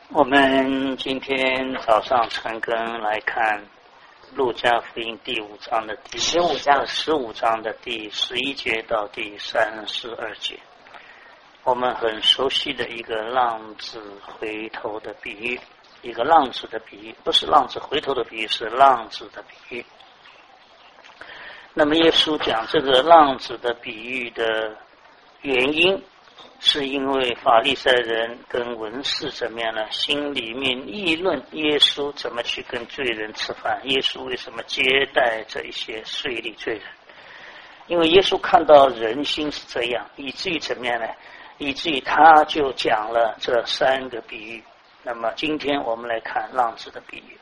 我们今天早上晨更来看路加福音第5章的第15章的第11节到第32节，我们很熟悉的一个浪子回头的比喻，一个浪子的比喻，不是浪子回头的比喻，是浪子的比喻。那么耶稣讲这个浪子的比喻的原因，是因为法利赛人跟文士怎么样呢？心里面议论耶稣怎么去跟罪人吃饭，耶稣为什么接待这一些税吏罪人？因为耶稣看到人心是这样，以至于怎么样呢？以至于他就讲了这3个比喻。那么今天我们来看浪子的比喻。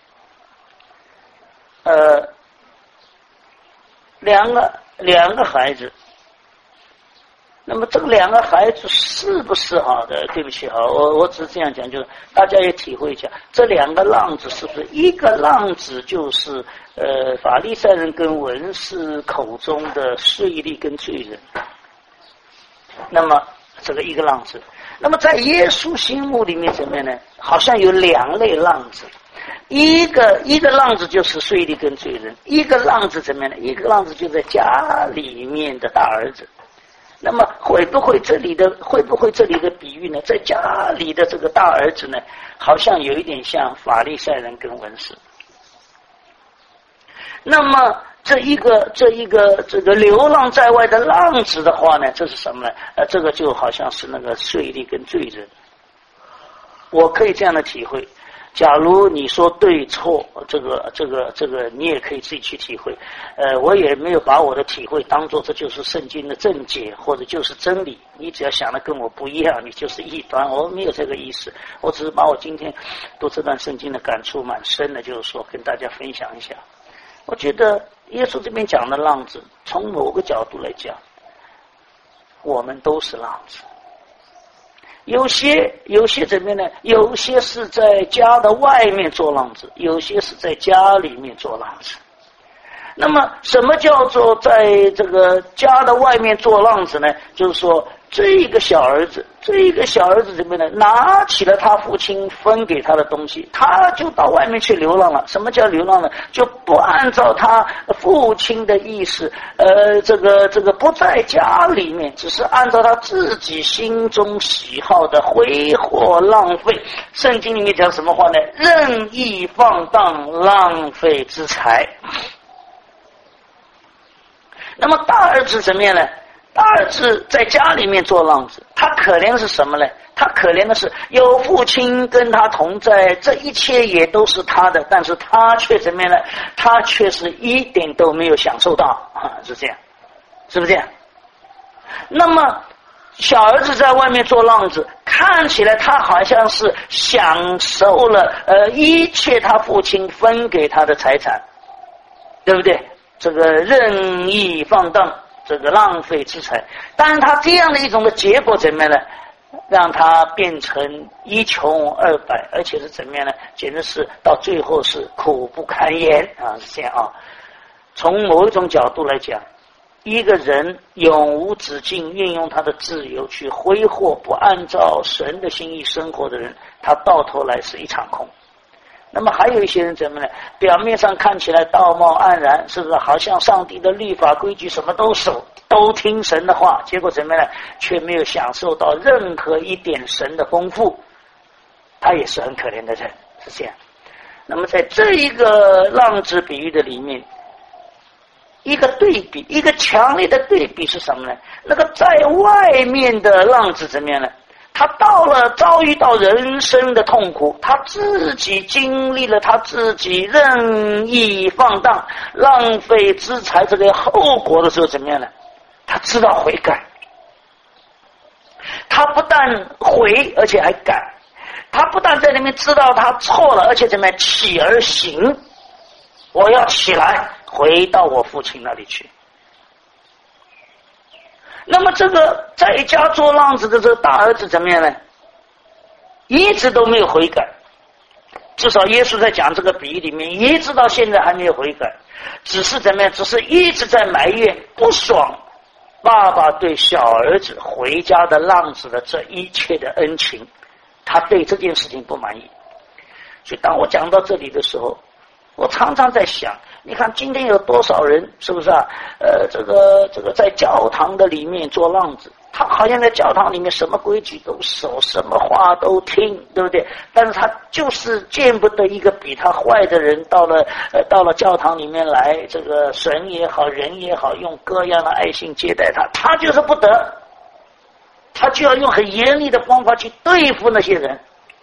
两个孩子。那么这个2个孩子是不是好的？对不起，好，我只是这样讲，就是大家也体会一下，这2个浪子是不是一个浪子就是法利赛人跟文士口中的税吏跟罪人？那么这个一个浪子，那么在耶稣心目里面怎么样呢？好像有2类浪子，一个浪子就是税吏跟罪人，一个浪子怎么样呢？一个浪子就在家里面的大儿子。那么会不会这里的比喻呢？在家里的这个大儿子呢，好像有一点像法利赛人跟文士。那么这个流浪在外的浪子的话呢，这是什么呢？这个就好像是那个税吏跟罪人。我可以这样的体会。假如你说对错，这个你也可以自己去体会。我也没有把我的体会当作这就是圣经的正解或者就是真理。你只要想的跟我不一样，你就是异端。我没有这个意思，我只是把我今天读这段圣经的感触蛮深的，就是说跟大家分享一下。我觉得耶稣这边讲的浪子，从某个角度来讲，我们都是浪子。有些怎么样呢？有些是在家的外面做浪子，有些是在家里面做浪子。那么什么叫做在这个家的外面做浪子呢？就是说这个小儿子怎么样呢？拿起了他父亲分给他的东西，他就到外面去流浪了。什么叫流浪呢？就不按照他父亲的意思，这个不在家里面，只是按照他自己心中喜好的挥霍浪费。圣经里面讲什么话呢？任意放荡，浪费之财。那么大儿子怎么样呢？大儿子在家里面做浪子，他可怜的是什么呢？他可怜的是有父亲跟他同在，这一切也都是他的，但是他却怎么样呢？他却是一点都没有享受到啊，是这样，是不是这样？那么小儿子在外面做浪子，看起来他好像是享受了一切他父亲分给他的财产，对不对？这个任意放荡，这个浪费之财，但是他这样的一种的结果怎么样呢？让他变成一穷二白，而且是怎么样呢？简直是到最后是苦不堪言啊！是这样啊。从某一种角度来讲，一个人永无止境运用他的自由去挥霍，不按照神的心意生活的人，他到头来是一场空。那么还有一些人怎么呢？表面上看起来道貌岸然，是不是好像上帝的律法规矩什么都守，都听神的话，结果怎么呢？却没有享受到任何一点神的丰富，他也是很可怜的人，是这样。那么在这一个浪子比喻的里面，一个对比，一个强烈的对比是什么呢？那个在外面的浪子怎么样呢？他遭遇到人生的痛苦，他自己经历了他自己任意放荡、浪费资财这个后果的时候怎么样呢？他知道悔改，他不但悔，而且还改。他不但在里面知道他错了，而且怎么样起而行，我要起来回到我父亲那里去。那么这个在家做浪子的这个大儿子怎么样呢？一直都没有悔改，至少耶稣在讲这个比喻里面，一直到现在还没有悔改，只是怎么样？只是一直在埋怨不爽爸爸对小儿子回家的浪子的这一切的恩情， 他对这件事情不满意。所以当我讲到这里的时候，我常常在想，你看今天有多少人，是不是啊？这个在教堂的里面做浪子，他好像在教堂里面什么规矩都守，什么话都听，对不对？但是他就是见不得一个比他坏的人到了教堂里面来，这个神也好，人也好，用各样的爱心接待他，他就是不得，他就要用很严厉的方法去对付那些人。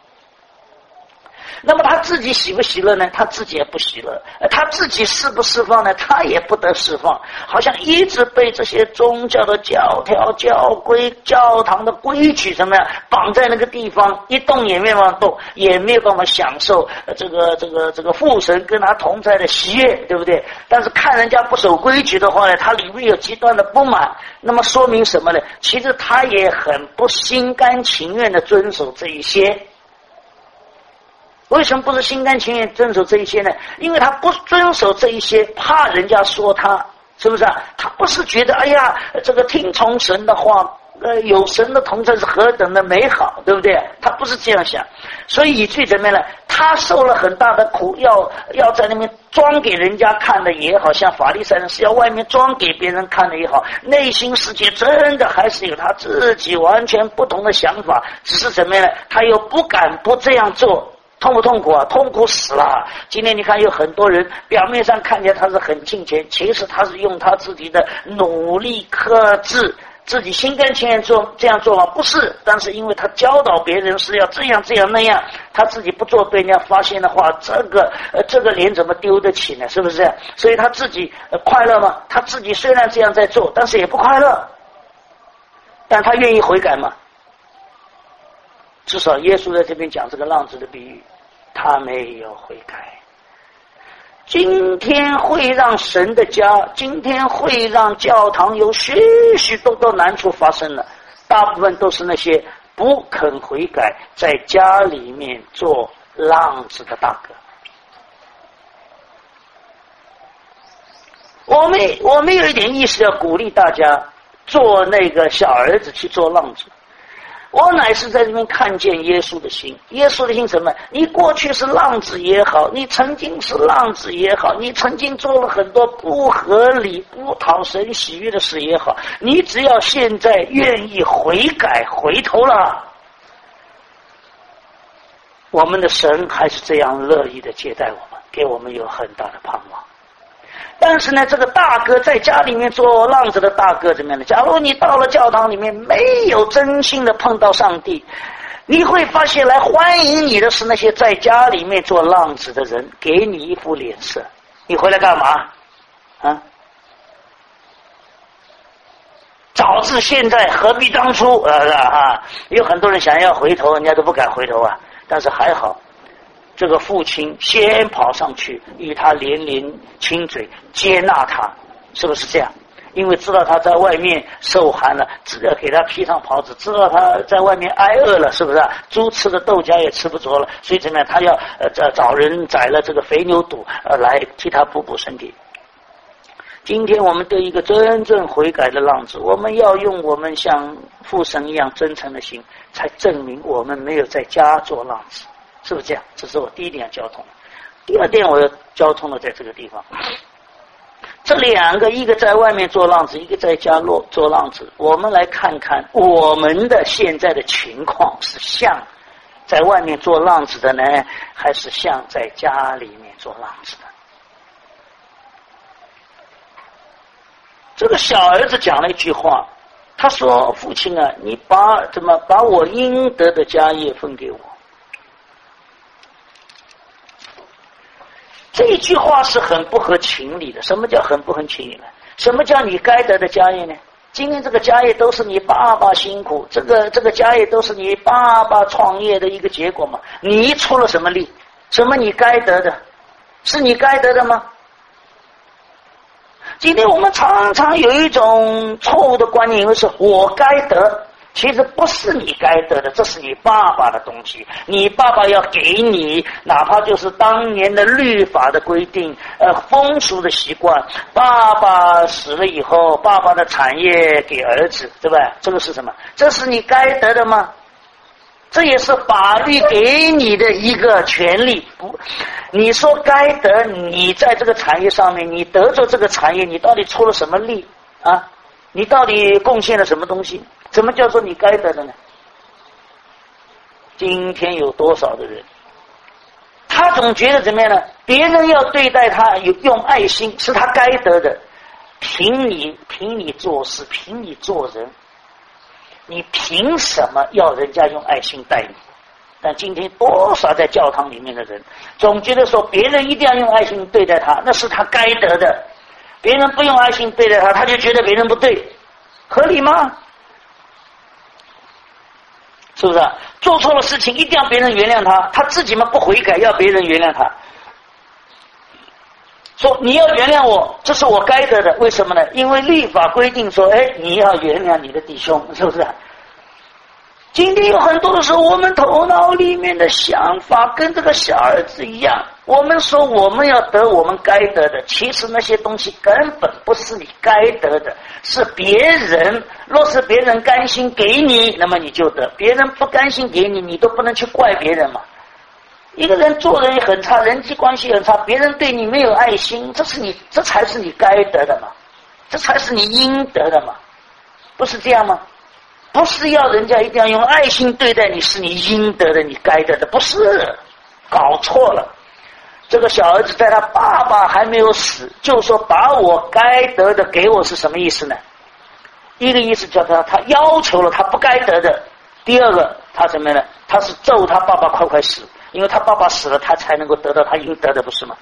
那么他自己喜不喜乐呢？他自己也不喜乐。他自己释不释放呢？他也不得释放，好像一直被这些宗教的教条、教规、教堂的规矩什么样绑在那个地方，一动也没办法动，也没有办法享受这个父神跟他同在的喜悦，对不对？但是看人家不守规矩的话呢，他里面有极端的不满，那么说明什么呢？其实他也很不心甘情愿的遵守这一些。为什么不是心甘情愿遵守这一些呢？因为他不遵守这一些，怕人家说他，是不是啊？他不是觉得哎呀，这个听从神的话，有神的同在是何等的美好，对不对？他不是这样想，所以以至于怎么样呢？他受了很大的苦，要在那边装给人家看的也好，像法利赛人是要外面装给别人看的也好，内心世界真的还是有他自己完全不同的想法，只是怎么样呢？他又不敢不这样做。痛不痛苦啊？痛苦死了！今天你看有很多人表面上看起来他是很敬虔，其实他是用他自己的努力克制，自己心甘情愿这样做吗？不是，但是因为他教导别人是要这样那样，他自己不做被人家发现的话，这个脸怎么丢得起呢？是不是？所以他自己快乐吗？他自己虽然这样在做，但是也不快乐，但他愿意悔改吗？至少耶稣在这边讲这个浪子的比喻，他没有悔改。今天会让神的家，今天会让教堂有许许多多难处发生了，大部分都是那些不肯悔改，在家里面做浪子的大哥。我们有一点意识要鼓励大家做那个小儿子去做浪子。我乃是在这边看见耶稣的心，耶稣的心什么？你过去是浪子也好，你曾经是浪子也好，你曾经做了很多不合理、不讨神喜悦的事也好，你只要现在愿意悔改、回头了，我们的神还是这样乐意的接待我们，给我们有很大的盼望。但是呢，这个大哥在家里面做浪子的大哥怎么样呢？假如你到了教堂里面没有真心的碰到上帝，你会发现来欢迎你的是那些在家里面做浪子的人，给你一副脸色。你回来干嘛啊？早知现在何必当初有很多人想要回头，人家都不敢回头啊。但是还好，这个父亲先跑上去与他连连亲嘴，接纳他，是不是这样？因为知道他在外面受寒了，给他披上袍子，知道他在外面挨饿了，是不是？猪吃的豆荚也吃不着了，所以怎么样？他要找人宰了这个肥牛肚来替他补身体。今天我们对一个真正悔改的浪子，我们要用我们像父神一样真诚的心，才证明我们没有在家做浪子，是不是这样？这是我第一点要交通。第二点我要交通的在这个地方，这两个，一个在外面做浪子，一个在家做浪子，我们来看看我们的现在的情况是像在外面做浪子的呢，还是像在家里面做浪子的？这个小儿子讲了一句话，他说：“父亲啊，你把我应得的家业分给我。”这一句话是很不合情理的。什么叫很不合情理呢？什么叫你该得的家业呢？今天这个家业都是你爸爸辛苦，这个家业都是你爸爸创业的一个结果嘛。你出了什么力？什么你该得的？是你该得的吗？今天我们常常有一种错误的观念，以为是我该得，其实不是你该得的，这是你爸爸的东西，你爸爸要给你，哪怕就是当年的律法的规定，风俗的习惯，爸爸死了以后，爸爸的产业给儿子，对吧？这个是什么？这是你该得的吗？ 这也是法律给你的一个权利。不，你说该得，你在这个产业上面，你得着这个产业，你到底出了什么力啊？你到底贡献了什么东西？怎么叫做你该得的呢？今天有多少的人，他总觉得怎么样呢？别人要对待他用爱心，是他该得的。凭你做事，凭你做人，你凭什么要人家用爱心待你？但今天多少在教堂里面的人，总觉得说别人一定要用爱心对待他，那是他该得的。别人不用爱心对待他，他就觉得别人不对，合理吗？是不是啊？做错了事情一定要别人原谅他，他自己嘛不悔改，要别人原谅他。说你要原谅我，这是我该得的，为什么呢？因为律法规定说，你要原谅你的弟兄，是不是啊？今天有很多的时候，我们头脑里面的想法跟这个小儿子一样，我们说我们要得我们该得的，其实那些东西根本不是你该得的，是别人。若是别人甘心给你，那么你就得；别人不甘心给你，你都不能去怪别人嘛。一个人做人也很差，人际关系很差，别人对你没有爱心，这才是你该得的嘛，这才是你应得的嘛，不是这样吗？不是要人家一定要用爱心对待你，是你应得的，你该得的，不是，搞错了。这个小儿子在他爸爸还没有死，就说把我该得的给我，是什么意思呢？一个意思叫他要求了他不该得的，第二个他什么呢？他是咒他爸爸快快死，因为他爸爸死了，他才能够得到他应得的，不是吗？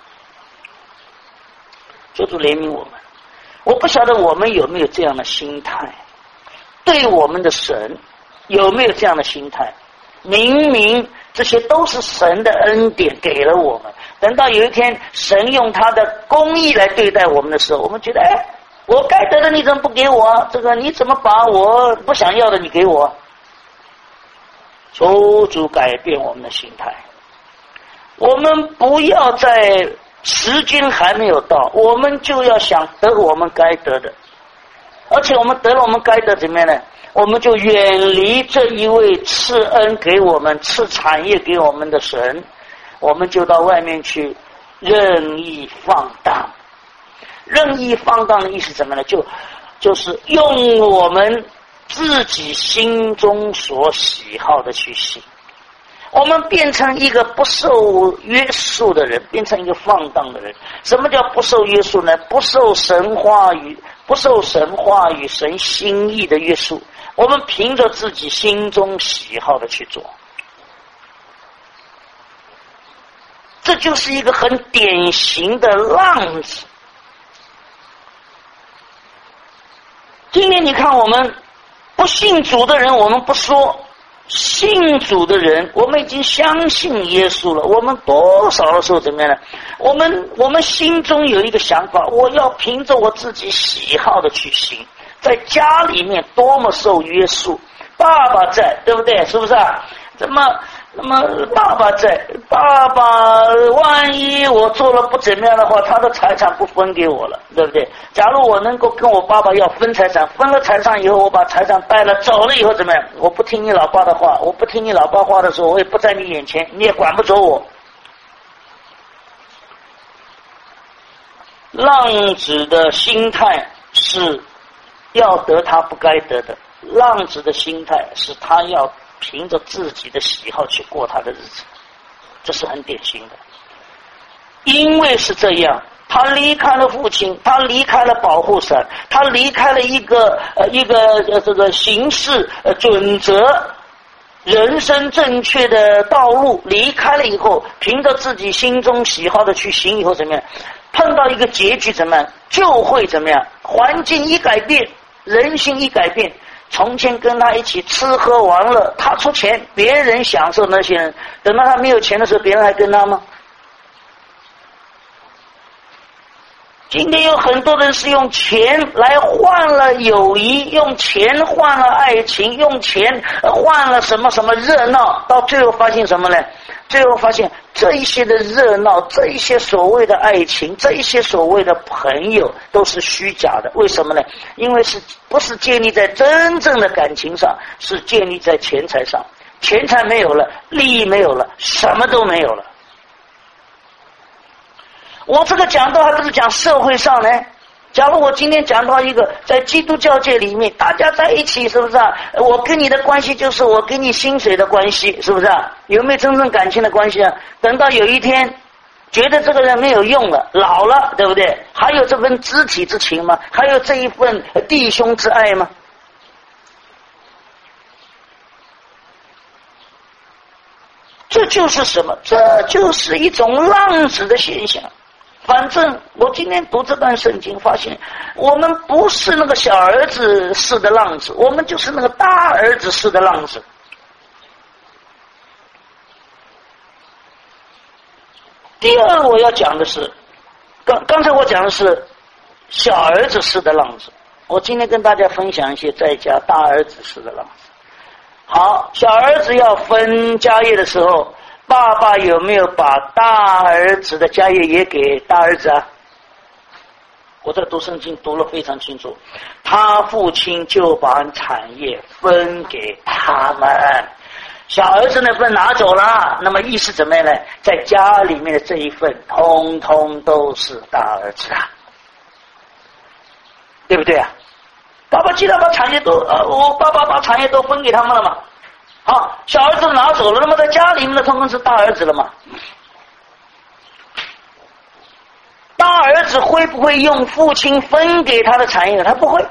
求主怜悯我们。我不晓得我们有没有这样的心态，对我们的神有没有这样的心态？明明这些都是神的恩典给了我们，等到有一天神用他的公义来对待我们的时候，我们觉得我该得的你怎么不给我啊？这个你怎么把我不想要的你给我？求主改变我们的心态，我们不要在时间还没有到，我们就要想得我们该得的，而且我们得了我们该得怎么样呢？我们就远离这一位赐恩给我们、赐产业给我们的神，我们就到外面去任意放荡。任意放荡的意思怎么呢？就是用我们自己心中所喜好的去行，我们变成一个不受约束的人，变成一个放荡的人。什么叫不受约束呢？不受神话语、神心意的约束，我们凭着自己心中喜好的去做，这就是一个很典型的浪子。今天你看我们不信主的人，我们不说，信主的人，我们已经相信耶稣了，我们多少的时候怎么样呢？我们心中有一个想法，我要凭着我自己喜好的去行，在家里面多么受约束，爸爸在，对不对？是不是啊？那么爸爸在，爸爸万一我做了不怎么样的话，他的财产不分给我了，对不对？假如我能够跟我爸爸要分财产，分了财产以后，我把财产带了走了以后怎么样？我不听你老爸的话，我不听你老爸话的时候，我也不在你眼前，你也管不着我。浪子的心态是要得他不该得的，浪子的心态是他要凭着自己的喜好去过他的日子，这是很典型的。因为是这样，他离开了父亲，他离开了保护伞，他离开了一个这个行事准则、人生正确的道路，离开了以后，凭着自己心中喜好的去行以后怎么样？碰到一个结局怎么样？就会怎么样？环境一改变，人心一改变。从前跟他一起吃喝玩乐，他出钱，别人享受那些人，等到他没有钱的时候，别人还跟他吗？今天有很多人是用钱来换了友谊，用钱换了爱情，用钱换了什么什么热闹，到最后发现什么呢？最后发现这一些的热闹，这一些所谓的爱情，这一些所谓的朋友都是虚假的。为什么呢？因为不是建立在真正的感情上，是建立在钱财上。 钱财没有了，利益没有了，什么都没有了。我这个讲道还不是讲社会上呢？假如我今天讲到一个在基督教界里面，大家在一起，是不是啊？我跟你的关系就是我给你薪水的关系，是不是啊？有没有真正感情的关系啊？等到有一天觉得这个人没有用了，老了，对不对？还有这份肢体之情吗？还有这一份弟兄之爱吗？这就是什么？这就是一种浪子的现象。反正我今天读这段圣经，发现我们不是那个小儿子式的浪子，我们就是那个大儿子式的浪子。第二，我要讲的是，刚才我讲的是小儿子式的浪子，我今天跟大家分享一些在家大儿子式的浪子。好，小儿子要分家业的时候，爸爸有没有把大儿子的家业也给大儿子啊？我在读圣经读了非常清楚，他父亲就把产业分给他们，小儿子那份拿走了，那么意思怎么样呢？在家里面的这一份通通都是大儿子啊，对不对啊？爸爸既然把产业都我爸爸把产业都分给他们了嘛，好，小儿子拿走了，那么在家里面的通通是大儿子了嘛。大儿子会不会用父亲分给他的产业？他不会，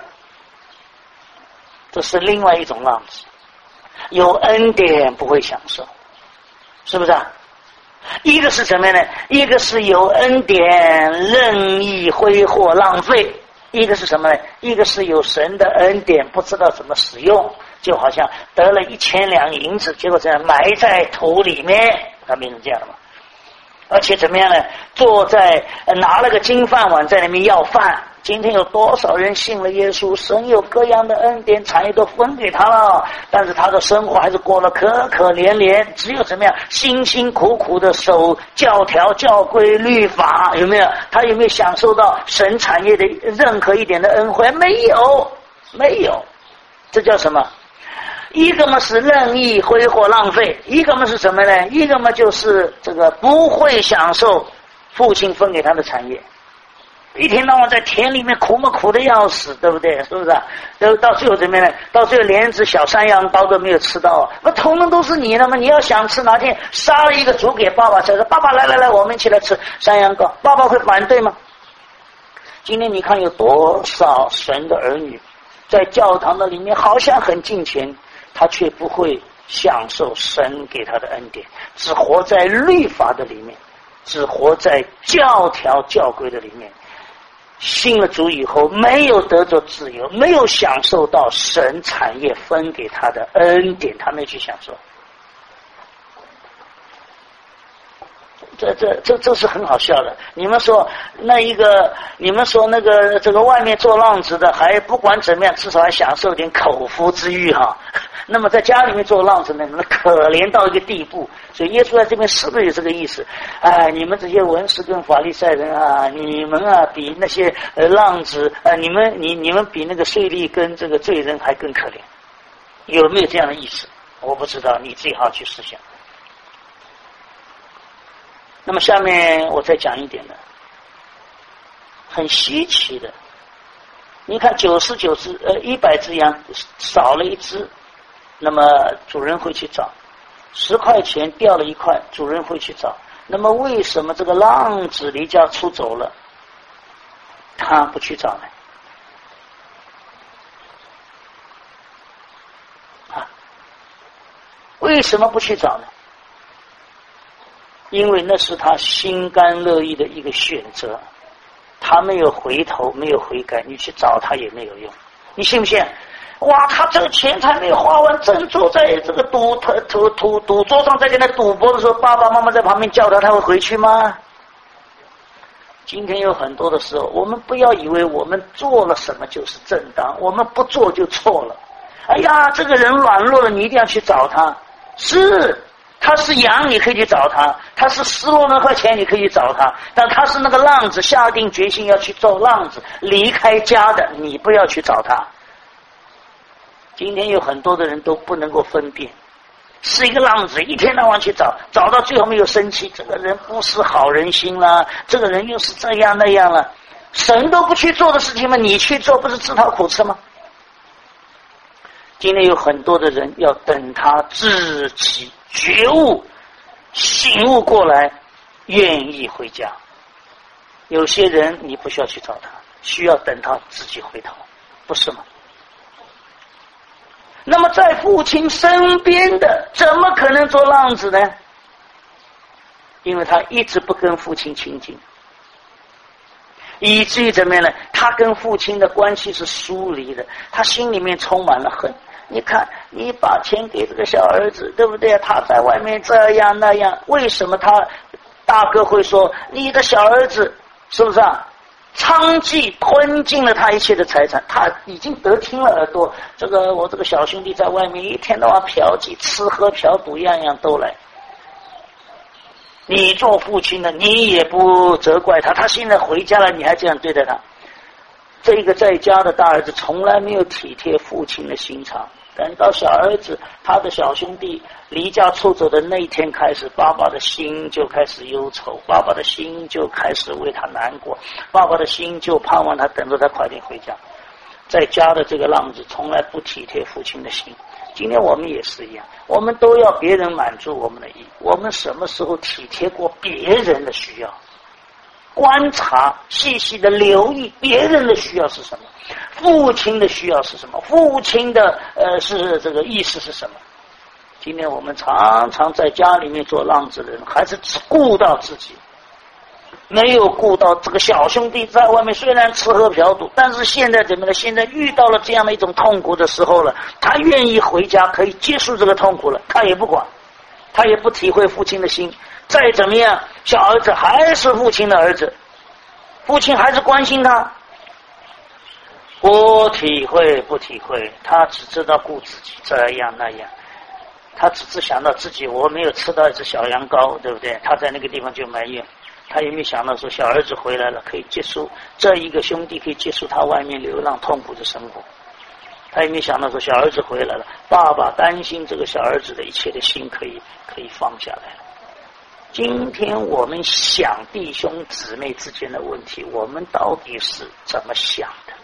这是另外一种浪子，有恩典不会享受，是不是啊？一个是什么呢？一个是有恩典任意挥霍浪费，一个是什么呢？一个是有神的恩典不知道怎么使用，就好像得了1000两银子，结果这样埋在土里面，他变成这样了嘛。而且怎么样呢？坐在拿了个金饭碗在那边要饭。今天有多少人信了耶稣，神有各样的恩典，产业都分给他了，但是他的生活还是过得可可怜怜，只有怎么样辛辛苦苦的守教条教规律法，有没有？他有没有享受到神产业的任何一点的恩惠？没有，没有。这叫什么？一个嘛是任意挥霍浪费，一个嘛是什么呢？一个嘛就是这个不会享受父亲分给他的产业，一天到晚在田里面苦嘛苦的要死，对不对？是不是啊？到最后怎么样呢？到最后连一只小山羊羔都没有吃到，那统统都是你的嘛！你要想吃，哪天杀了一个猪给爸爸吃，说爸爸来，我们一起来吃山羊羔，爸爸会反对吗？今天你看有多少神的儿女在教堂的里面好像很敬虔，他却不会享受神给他的恩典，只活在律法的里面，只活在教条教规的里面。信了主以后，没有得着自由，没有享受到神产业分给他的恩典，他没去享受。这是很好笑的。你们说这个外面做浪子的，还不管怎么样，至少还享受点口腹之欲哈。那么在家里面做浪子呢，你们可怜到一个地步。所以耶稣在这边是不是有这个意思？哎，你们这些文士跟法利赛人啊，你们啊比那些浪子你们比那个税吏跟这个罪人还更可怜，有没有这样的意思？我不知道，你最好去思想。那么下面我再讲一点的，很稀奇的。你看99只100只羊少了一只，那么主人会去找；10块钱掉了1块，主人会去找。那么为什么这个浪子离家出走了，他不去找呢？为什么不去找呢？因为那是他心甘乐意的一个选择，他没有回头，没有悔改，你去找他也没有用。你信不信？哇，他这个钱财没有花完，正坐在这个赌桌上在跟他赌博的时候，爸爸妈妈在旁边叫他，他会回去吗？今天有很多的时候，我们不要以为我们做了什么就是正当，我们不做就错了。哎呀，这个人软弱了，你一定要去找他。是，他是羊，你可以去找他；他是失落那块钱，你可以去找他。但他是那个浪子，下定决心要去做浪子，离开家的，你不要去找他。今天有很多的人都不能够分辨， 是一个浪子，一天到晚去找到最后没有生气，这个人不是好人心啦，这个人又是这样那样了，神都不去做的事情嘛，你去做不是自讨苦吃吗？今天有很多的人要等他自己觉悟醒悟过来愿意回家，有些人你不需要去找他，需要等他自己回头，不是吗？那么在父亲身边的怎么可能做浪子呢？因为他一直不跟父亲亲近，以至于怎么样呢？他跟父亲的关系是疏离的，他心里面充满了恨。你看，你把钱给这个小儿子，对不对？他在外面这样那样，为什么他大哥会说你的小儿子是不是啊？娼妓吞尽了他一切的财产，他已经得听了耳朵，我这个小兄弟在外面一天到晚嫖妓，吃喝嫖赌样样都来。你做父亲的，你也不责怪他，他现在回家了，你还这样对待他。这个在家的大儿子从来没有体贴父亲的心肠，等到小儿子他的小兄弟离家出走的那一天开始，爸爸的心就开始忧愁，爸爸的心就开始为他难过，爸爸的心就盼望他等着他快点回家。在家的这个浪子从来不体贴父亲的心。今天我们也是一样，我们都要别人满足我们的意，我们什么时候体贴过别人的需要？观察细细的留意别人的需要是什么，父亲的需要是什么，父亲的是这个意思是什么。今天我们常常在家里面做浪子的人，还是只顾到自己，没有顾到这个小兄弟在外面虽然吃喝嫖赌，但是现在怎么呢？现在遇到了这样的一种痛苦的时候了，他愿意回家可以结束这个痛苦了，他也不管，他也不体会父亲的心。再怎么样，小儿子还是父亲的儿子，父亲还是关心他，不体会，他只知道顾自己这样那样，他只想到自己，我没有吃到一只小羊羔，对不对？他在那个地方就埋怨，他也没想到说小儿子回来了，可以结束这一个兄弟可以结束他外面流浪痛苦的生活，他也没想到说小儿子回来了，爸爸担心这个小儿子的一切的心可以放下来了。今天我们想弟兄姊妹之间的问题，我们到底是怎么想的？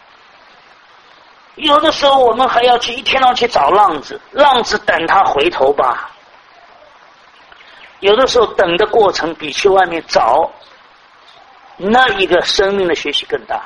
有的时候我们还要去一天到晚去找浪子等他回头吧。有的时候等的过程比去外面找那一个生命的学习更大。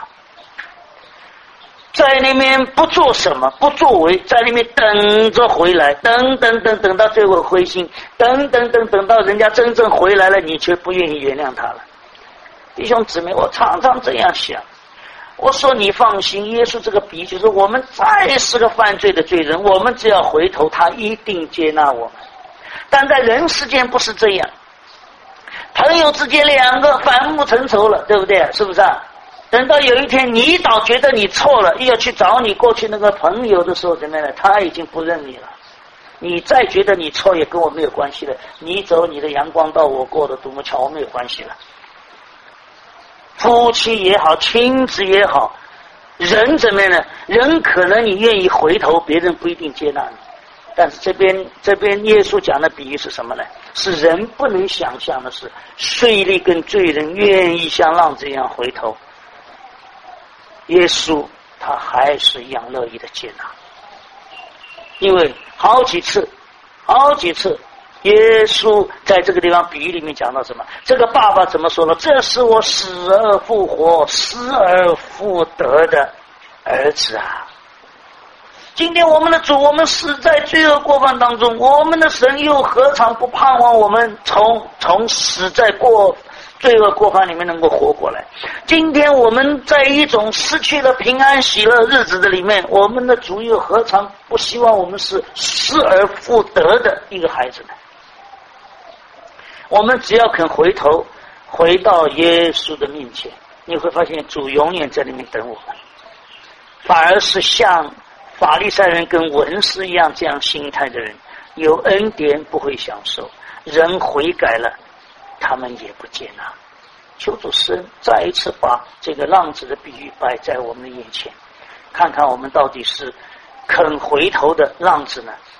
在那边不做什么不作为，在那边等着回来，等到最后灰心，等到人家真正回来了，你却不愿意原谅他了。弟兄姊妹，我常常这样想，我说你放心，耶稣这个比喻就是我们再是个犯罪的罪人，我们只要回头，他一定接纳我们。但在人世间不是这样，朋友之间两个反目成仇了，对不对？是不是啊？等到有一天你倒觉得你错了，又要去找你过去那个朋友的时候，怎么样呢？他已经不认你了。你再觉得你错也跟我没有关系了，你走你的阳光道，我过的独木桥，我没有关系了。夫妻也好，亲子也好，人怎么样呢？人可能你愿意回头，别人不一定接纳你。但是这边耶稣讲的比喻是什么呢？是人不能想象的是，税吏跟罪人愿意像浪子一样回头，耶稣他还是一样乐意的接纳。因为好几次耶稣在这个地方比喻里面讲到什么？这个爸爸怎么说呢？这是我死而复活失而复得的儿子啊。今天我们的主，我们死在罪恶过犯当中，我们的神又何尝不盼望我们从死在罪恶过犯里面能够活过来？今天我们在一种失去了平安喜乐日子的里面，我们的主又何尝不希望我们是失而复得的一个孩子呢？我们只要肯回头回到耶稣的面前，你会发现主永远在里面等我们，反而是像法利赛人跟文士一样这样心态的人，有恩典不会享受，人悔改了他们也不接纳。求主施恩，再一次把这个浪子的比喻摆在我们的眼前，看看我们到底是肯回头的浪子呢，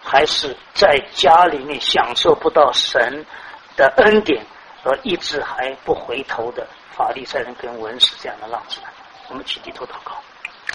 还是在家里面享受不到神的恩典而一直还不回头的法利赛人跟文士这样的浪子呢？我们去低头祷告。